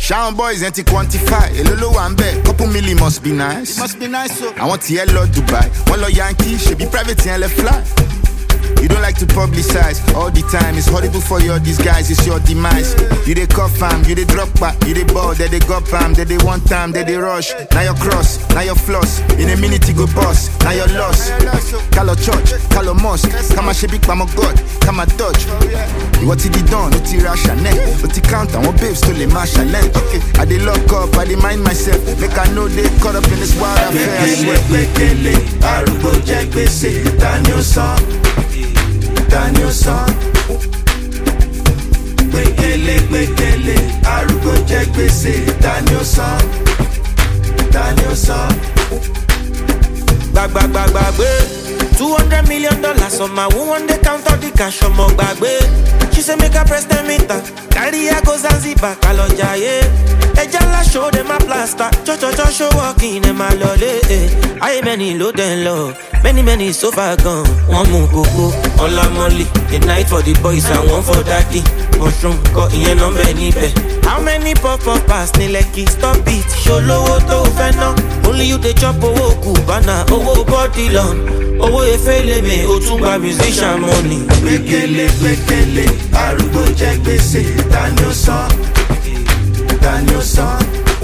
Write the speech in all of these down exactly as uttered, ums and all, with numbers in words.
Shout boys ain't to quantify. A little one bet, couple milli must be nice. It must be nice, so I want to yellow Dubai. One law Yankee, should be private and let fly. You don't like to publicize all the time. It's horrible for your disguise, it's your demise. You they cuff fam, you they drop back, you they ball, they they go pam, they they one time, they they rush. Now your cross, now your floss. In a minute you go boss, now your loss. Call a church, call a mosque. Come a shebik, come a god, come a dodge. What did he done? What he rush and what he count and what babes to the marshal. Okay, I they lock up, I they mind myself. Make I know they caught up in this wild affair. I swear. Daniel son, Bekele, Bekele, Arugo Jack Bese, Daniel son, Daniel son. Bag, bag, bag, bag, two hundred million dollars on my one day count out the cash on my bag. She say make a press the meter, carry a go Zanzibar, Kaloja, yeah. Ejala show them a plaster, cho cho cho show walking in my lolly. I many low then low. Many, many so far gone. One more go go, all I'm only. The night for the boys and one for daddy. Mushroom, got in your number, nipe. How many pop up past me like it? Stop it, show low to fena. Only you the chop owo kubana, owo body long. Owo efele me, otumba musician money. Bekele, bekele, arugo jack bese, Daniel son, Daniel son.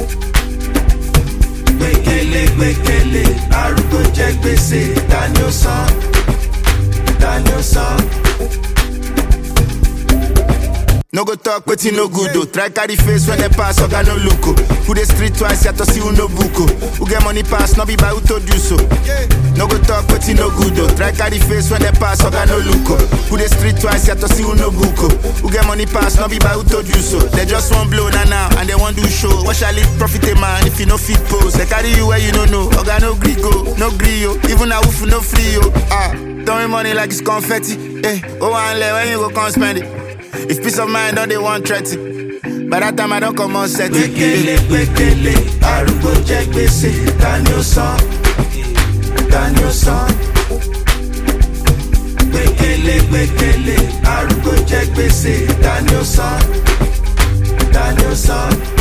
Bekele, bekele, arugo jack bese, Daniel son, Daniel son. No go talk, but you no good though. Try carry face when they pass, I got no look. Who the street twice, you have to see who no buko. Who get money pass, no be by who to do so. No go talk, but you no good though. Try carry face when they pass, I got no look. Who the street twice, you have to see who no buko. Who get money pass, no be by who to do so. They just want blow now now, and they want do show. What shall it profit a man if you no fit pose? They carry you where you don't know. I got no grigo, no grio. Even a woof no free yo. Ah, throwing money like it's confetti. Eh, oh and let when you go come spend it. If peace of mind don't they want threaten. By that time I don't come on set it. Bekele, bekele, arugo jack bese, Daniel son, Daniel son. Bekele, bekele, arugo jack bese, Daniel son, Daniel son.